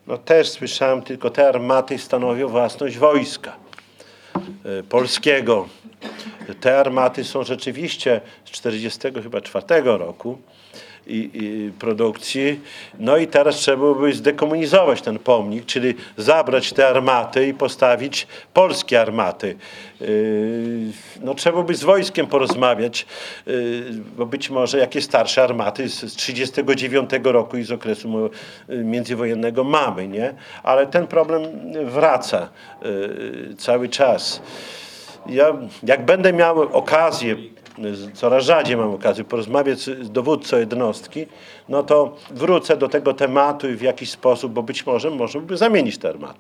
No też słyszałem, tylko te armaty stanowią własność wojska polskiego. Te armaty są rzeczywiście z 1944 roku i produkcji. No i teraz trzeba byłoby zdekomunizować ten pomnik, czyli zabrać te armaty i postawić polskie armaty. No trzeba by z wojskiem porozmawiać, bo być może jakieś starsze armaty z 1939 roku i z okresu międzywojennego mamy, nie? Ale ten problem wraca cały czas. Ja, jak będę miał okazję, coraz rzadziej mam okazję porozmawiać z dowódcą jednostki, no to wrócę do tego tematu i w jakiś sposób, bo być może można by zamienić te armaty.